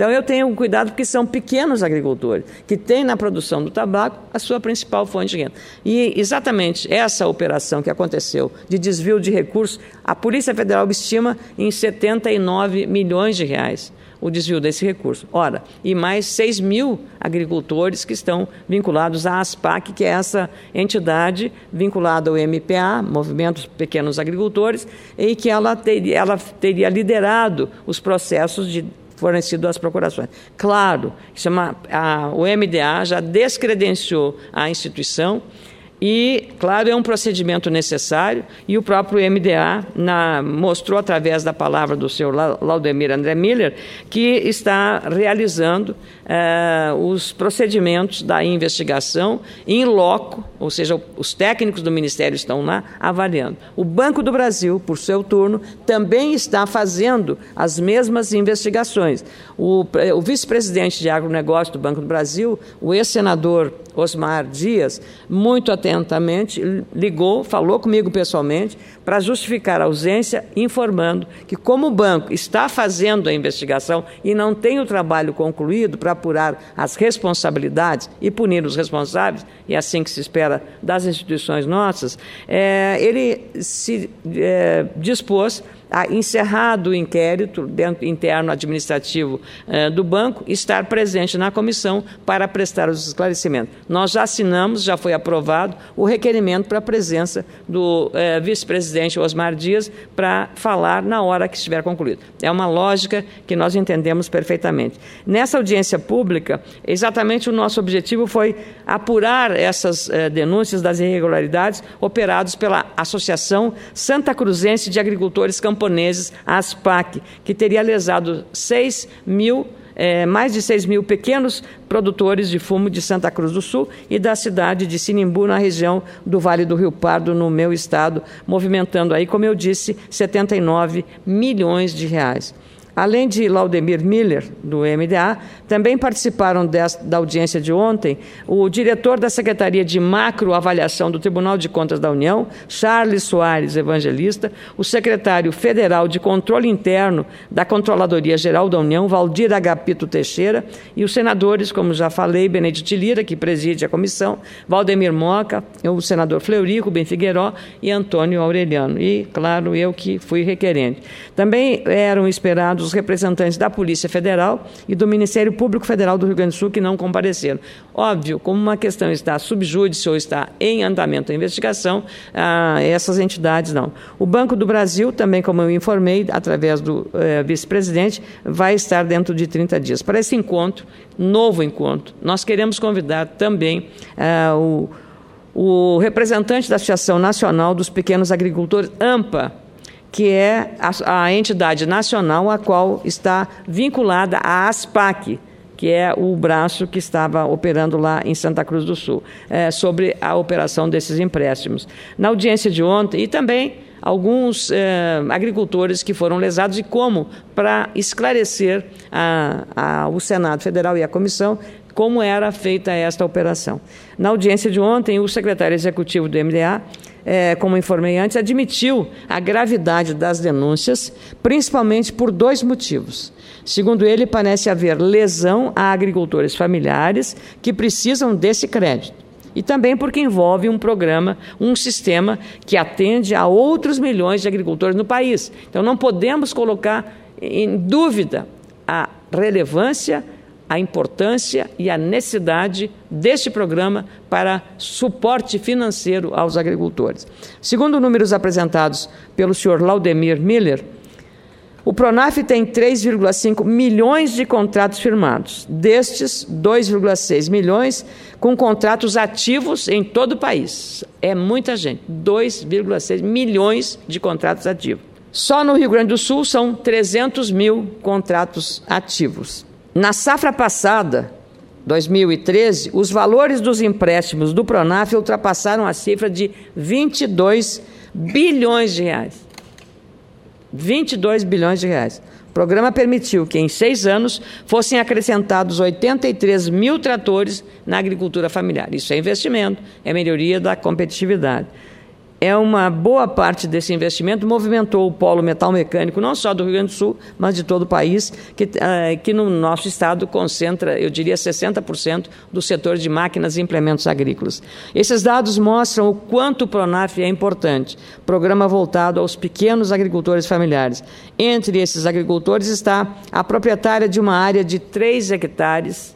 Então, eu tenho cuidado porque são pequenos agricultores que têm na produção do tabaco a sua principal fonte de renda. E exatamente essa operação que aconteceu de desvio de recursos, a Polícia Federal estima em 79 milhões de reais o desvio desse recurso. Ora, e mais 6 mil agricultores que estão vinculados à ASPAC, que é essa entidade vinculada ao MPA, Movimento Pequenos Agricultores, e que ela teria liderado os processos de fornecido às procurações. Claro, o MDA já descredenciou a instituição e, claro, é um procedimento necessário e o próprio MDA mostrou, através da palavra do senhor Laudemir André Miller, que está realizando os procedimentos da investigação in loco, ou seja, os técnicos do Ministério estão lá avaliando. O Banco do Brasil, por seu turno, também está fazendo as mesmas investigações. O vice-presidente de agronegócio do Banco do Brasil, o ex-senador Osmar Dias, muito atentamente ligou, falou comigo pessoalmente, para justificar a ausência, informando que, como o banco está fazendo a investigação e não tem o trabalho concluído para apurar as responsabilidades e punir os responsáveis, e assim que se espera das instituições nossas, ele se dispôs a, encerrado o inquérito interno administrativo do banco, estar presente na comissão para prestar os esclarecimentos. Nós já assinamos, já foi aprovado o requerimento para a presença do vice-presidente Osmar Dias para falar na hora que estiver concluído. É uma lógica que nós entendemos perfeitamente. Nessa audiência pública, exatamente o nosso objetivo foi apurar essas denúncias das irregularidades operadas pela Associação Santa Cruzense de Agricultores Camponeses, a ASPAC, que teria lesado mais de 6 mil pequenos produtores de fumo de Santa Cruz do Sul e da cidade de Sinimbu, na região do Vale do Rio Pardo, no meu estado, movimentando aí, como eu disse, 79 milhões de reais. Além de Laudemir Miller, do MDA, também participaram da audiência de ontem o diretor da Secretaria de Macroavaliação do Tribunal de Contas da União, Charles Soares Evangelista, o secretário federal de Controle Interno da Controladoria Geral da União, Valdir Agapito Teixeira, e os senadores, como já falei, Benedito Lira, que preside a comissão, Valdemir Moca, o senador Fleury, Rubem Figueiró e Antônio Aureliano. E, claro, eu que fui requerente. Também eram esperados os representantes da Polícia Federal e do Ministério Público Federal do Rio Grande do Sul, que não compareceram. Óbvio, como uma questão está sub júdice ou está em andamento a investigação, essas entidades não. O Banco do Brasil, também como eu informei, através do vice-presidente, vai estar dentro de 30 dias. Para esse encontro, novo encontro, nós queremos convidar também o representante da Associação Nacional dos Pequenos Agricultores, AMPA, que é a entidade nacional a qual está vinculada à ASPAC, que é o braço que estava operando lá em Santa Cruz do Sul, sobre a operação desses empréstimos. Na audiência de ontem, e também alguns agricultores que foram lesados, e como, para esclarecer o Senado Federal e a Comissão, como era feita esta operação. Na audiência de ontem, o secretário executivo do MDA, como informei antes, admitiu a gravidade das denúncias, principalmente por 2 motivos. Segundo ele, parece haver lesão a agricultores familiares que precisam desse crédito. E também porque envolve um programa, um sistema que atende a outros milhões de agricultores no país. Então, não podemos colocar em dúvida a relevância, a importância e a necessidade deste programa para suporte financeiro aos agricultores. Segundo números apresentados pelo senhor Laudemir Miller, o Pronaf tem 3,5 milhões de contratos firmados. Destes, 2,6 milhões com contratos ativos em todo o país. É muita gente, 2,6 milhões de contratos ativos. Só no Rio Grande do Sul são 300 mil contratos ativos. Na safra passada, 2013, os valores dos empréstimos do Pronaf ultrapassaram a cifra de 22 bilhões de reais. 22 bilhões de reais. O programa permitiu que, em 6 anos, fossem acrescentados 83 mil tratores na agricultura familiar. Isso é investimento, é melhoria da competitividade. uma boa parte desse investimento movimentou o polo metal mecânico, não só do Rio Grande do Sul, mas de todo o país, que no nosso estado concentra, eu diria, 60% do setor de máquinas e implementos agrícolas. Esses dados mostram o quanto o Pronaf é importante, programa voltado aos pequenos agricultores familiares. Entre esses agricultores está a proprietária de uma área de 3 hectares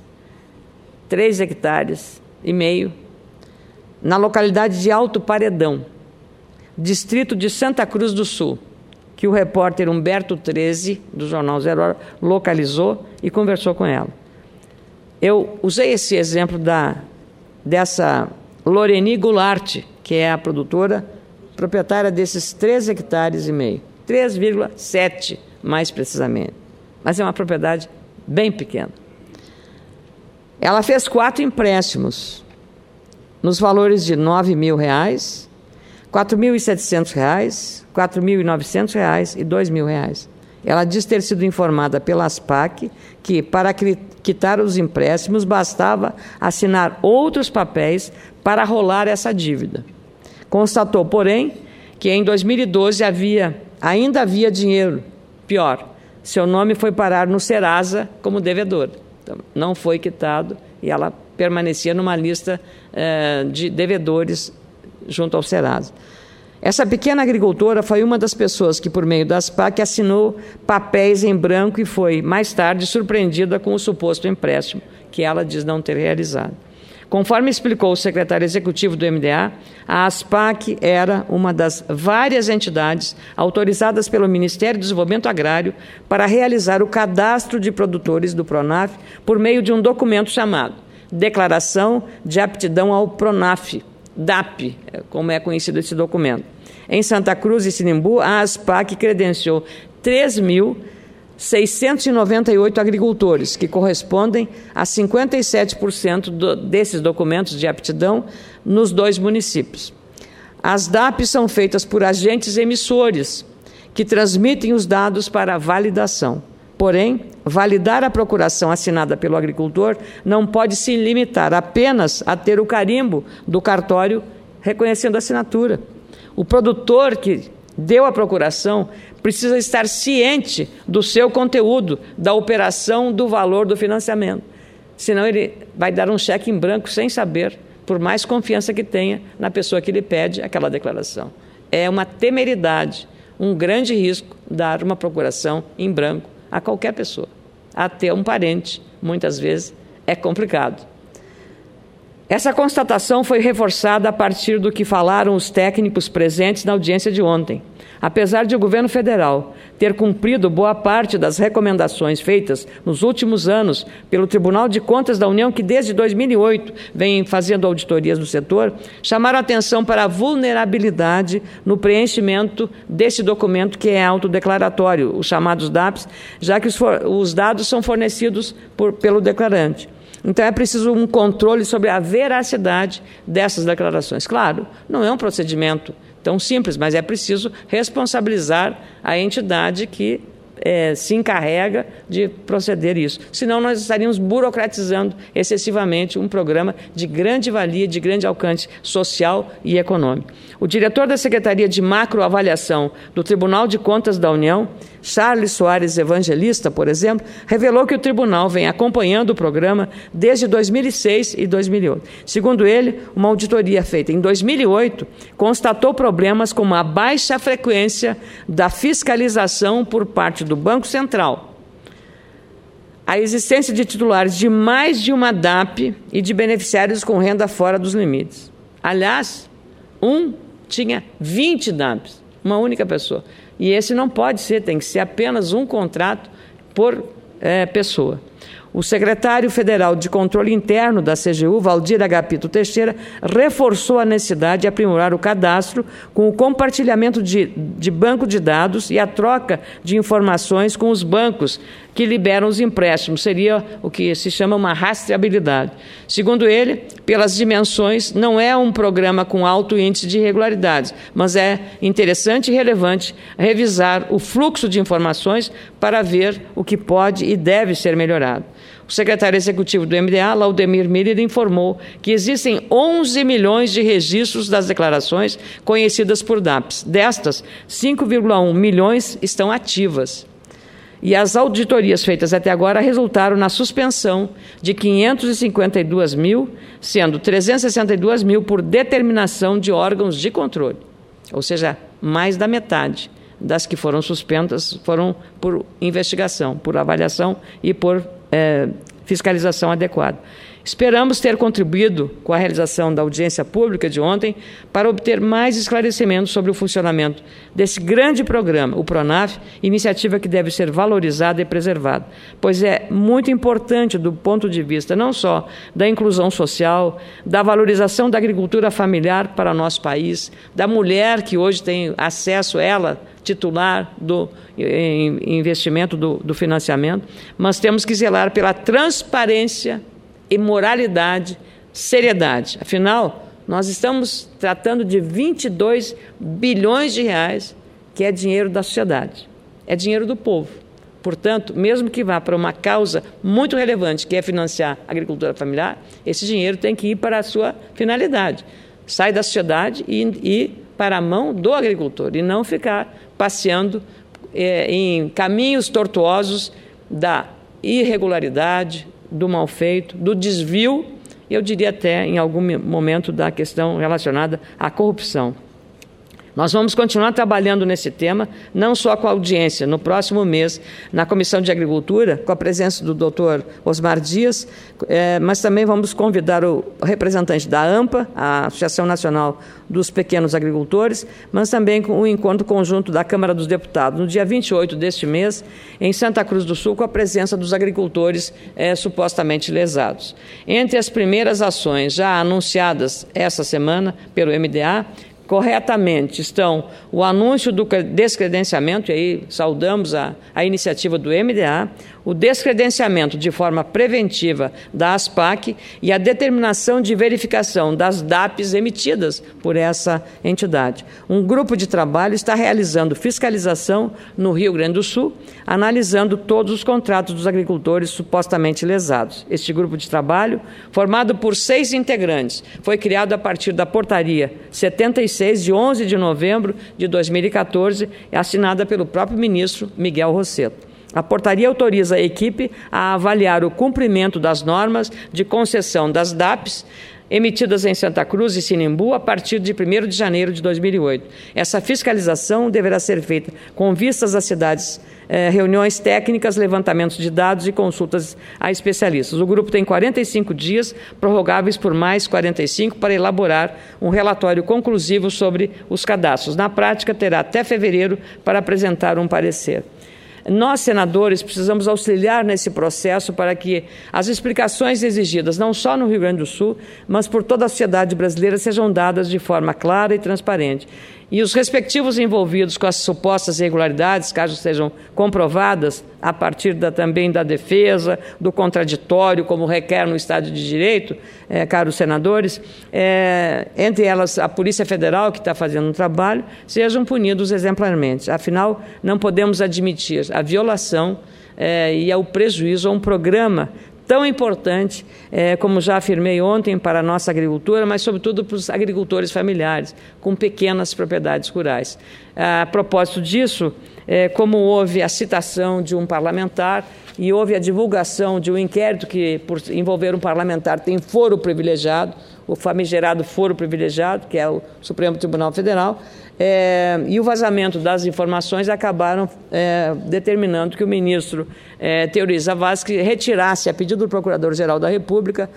e meio, na localidade de Alto Paredão, distrito de Santa Cruz do Sul, que o repórter Humberto 13, do jornal Zero Hora, localizou e conversou com ela. Eu usei esse exemplo dessa Loreni Goulart, que é a proprietária desses 3 hectares e meio, 3,7 mais precisamente, mas é uma propriedade bem pequena. Ela fez 4 empréstimos, nos valores de R$ 9.000, R$ 4.700, R$ 4.900 e R$ 2.000. Ela diz ter sido informada pela ASPAC que, para quitar os empréstimos, bastava assinar outros papéis para rolar essa dívida. Constatou, porém, que em 2012 ainda havia dinheiro. Pior, seu nome foi parar no Serasa como devedor. Então, não foi quitado e ela permanecia numa lista de devedores junto ao Serasa. Essa pequena agricultora foi uma das pessoas que, por meio da ASPAC, assinou papéis em branco e foi, mais tarde, surpreendida com o suposto empréstimo, que ela diz não ter realizado. Conforme explicou o secretário executivo do MDA, a ASPAC era uma das várias entidades autorizadas pelo Ministério do Desenvolvimento Agrário para realizar o cadastro de produtores do Pronaf por meio de um documento chamado Declaração de Aptidão ao Pronaf, DAP, como é conhecido esse documento. Em Santa Cruz e Sinimbu, a ASPAC credenciou 3.698 agricultores, que correspondem a 57% desses documentos de aptidão nos 2 municípios. As DAPs são feitas por agentes emissores, que transmitem os dados para validação. Porém, validar a procuração assinada pelo agricultor não pode se limitar apenas a ter o carimbo do cartório reconhecendo a assinatura. O produtor que deu a procuração precisa estar ciente do seu conteúdo, da operação, do valor do financiamento. Senão ele vai dar um cheque em branco sem saber, por mais confiança que tenha na pessoa que lhe pede aquela declaração. É uma temeridade, um grande risco dar uma procuração em branco a qualquer pessoa. Até um parente, muitas vezes, é complicado. Essa constatação foi reforçada a partir do que falaram os técnicos presentes na audiência de ontem. Apesar de o governo federal ter cumprido boa parte das recomendações feitas nos últimos anos pelo Tribunal de Contas da União, que desde 2008 vem fazendo auditorias do setor, chamaram a atenção para a vulnerabilidade no preenchimento desse documento que é autodeclaratório, os chamados DAPs, já que os dados são fornecidos pelo declarante. Então, é preciso um controle sobre a veracidade dessas declarações. Claro, não é um procedimento tão simples, mas é preciso responsabilizar a entidade que se encarrega de proceder isso. Senão, nós estaríamos burocratizando excessivamente um programa de grande valia, de grande alcance social e econômico. O diretor da Secretaria de Macroavaliação do Tribunal de Contas da União, Charles Soares Evangelista, por exemplo, revelou que o tribunal vem acompanhando o programa desde 2006 e 2008. Segundo ele, uma auditoria feita em 2008 constatou problemas como a baixa frequência da fiscalização por parte do Banco Central, a existência de titulares de mais de uma DAP e de beneficiários com renda fora dos limites. Aliás, tinha 20 DAPs, uma única pessoa. E esse não pode ser, tem que ser apenas um contrato por pessoa. O secretário federal de Controle Interno da CGU, Valdir Agapito Teixeira, reforçou a necessidade de aprimorar o cadastro com o compartilhamento de banco de dados e a troca de informações com os bancos que liberam os empréstimos. Seria o que se chama uma rastreabilidade. Segundo ele, pelas dimensões, não é um programa com alto índice de irregularidades, mas é interessante e relevante revisar o fluxo de informações para ver o que pode e deve ser melhorado. O secretário executivo do MDA, Laudemir Miller, informou que existem 11 milhões de registros das declarações conhecidas por DAPs. Destas, 5,1 milhões estão ativas. E as auditorias feitas até agora resultaram na suspensão de 552 mil, sendo 362 mil por determinação de órgãos de controle. Ou seja, mais da metade das que foram suspensas foram por investigação, por avaliação e por fiscalização adequada. Esperamos ter contribuído com a realização da audiência pública de ontem para obter mais esclarecimentos sobre o funcionamento desse grande programa, o PRONAF, iniciativa que deve ser valorizada e preservada, pois é muito importante do ponto de vista não só da inclusão social, da valorização da agricultura familiar para o nosso país, da mulher que hoje tem acesso, ela, titular do investimento, do financiamento, mas temos que zelar pela transparência e moralidade, seriedade. Afinal, nós estamos tratando de 22 bilhões de reais, que é dinheiro da sociedade, é dinheiro do povo. Portanto, mesmo que vá para uma causa muito relevante, que é financiar a agricultura familiar, esse dinheiro tem que ir para a sua finalidade. Sai da sociedade e para a mão do agricultor, e não ficar passeando em caminhos tortuosos da irregularidade, do mal feito, do desvio, eu diria até em algum momento da questão relacionada à corrupção. Nós vamos continuar trabalhando nesse tema, não só com a audiência, no próximo mês, na Comissão de Agricultura, com a presença do Dr. Osmar Dias, mas também vamos convidar o representante da AMPA, a Associação Nacional dos Pequenos Agricultores, mas também com o encontro conjunto da Câmara dos Deputados, no dia 28 deste mês, em Santa Cruz do Sul, com a presença dos agricultores supostamente lesados. Entre as primeiras ações já anunciadas essa semana pelo MDA, corretamente estão o anúncio do descredenciamento, e aí saudamos a iniciativa do MDA, o descredenciamento de forma preventiva da ASPAC e a determinação de verificação das DAPs emitidas por essa entidade. Um grupo de trabalho está realizando fiscalização no Rio Grande do Sul, analisando todos os contratos dos agricultores supostamente lesados. Este grupo de trabalho, formado por 6 integrantes, foi criado a partir da portaria 76, de 11 de novembro de 2014, assinada pelo próprio ministro Miguel Rosseto. A portaria autoriza a equipe a avaliar o cumprimento das normas de concessão das DAPs emitidas em Santa Cruz e Sinimbu a partir de 1º de janeiro de 2008. Essa fiscalização deverá ser feita com vistas às cidades, reuniões técnicas, levantamentos de dados e consultas a especialistas. O grupo tem 45 dias, prorrogáveis por mais 45, para elaborar um relatório conclusivo sobre os cadastros. Na prática, terá até fevereiro para apresentar um parecer. Nós, senadores, precisamos auxiliar nesse processo para que as explicações exigidas, não só no Rio Grande do Sul, mas por toda a sociedade brasileira, sejam dadas de forma clara e transparente. E os respectivos envolvidos com as supostas irregularidades, caso sejam comprovadas, a partir também da defesa, do contraditório, como requer no Estado de Direito, caros senadores, entre elas a Polícia Federal, que está fazendo um trabalho, sejam punidos exemplarmente. Afinal, não podemos admitir a violação e o prejuízo a um programa tão importante, como já afirmei ontem, para a nossa agricultura, mas sobretudo para os agricultores familiares, com pequenas propriedades rurais. A propósito disso, como houve a citação de um parlamentar e houve a divulgação de um inquérito que, por envolver um parlamentar, tem foro privilegiado, o famigerado foro privilegiado, que é o Supremo Tribunal Federal, e o vazamento das informações acabaram determinando que o ministro Teori Zavascki retirasse, a pedido do Procurador-Geral da República,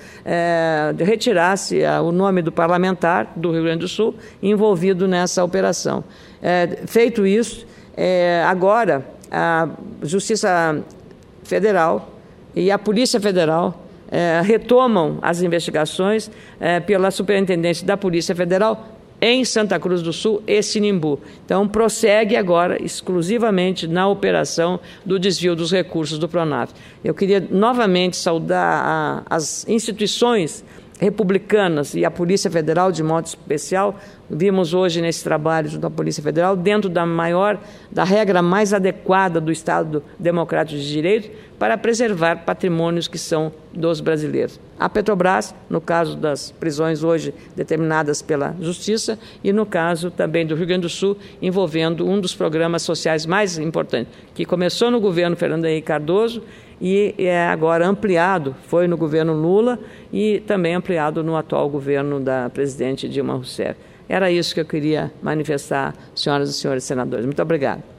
retirasse o nome do parlamentar do Rio Grande do Sul envolvido nessa operação. Feito isso, agora a Justiça Federal e a Polícia Federal retomam as investigações pela Superintendência da Polícia Federal, em Santa Cruz do Sul e Sinimbu. Então, prossegue agora exclusivamente na operação do desvio dos recursos do Pronaf. Eu queria novamente saudar as instituições republicanas e a Polícia Federal de modo especial. Vimos hoje nesse trabalho junto à Polícia Federal, dentro da regra mais adequada do Estado Democrático de Direito, para preservar patrimônios que são dos brasileiros. A Petrobras, no caso das prisões hoje determinadas pela Justiça, e no caso também do Rio Grande do Sul, envolvendo um dos programas sociais mais importantes, que começou no governo Fernando Henrique Cardoso e é agora ampliado, foi no governo Lula e também ampliado no atual governo da presidente Dilma Rousseff. Era isso que eu queria manifestar, senhoras e senhores senadores. Muito obrigado.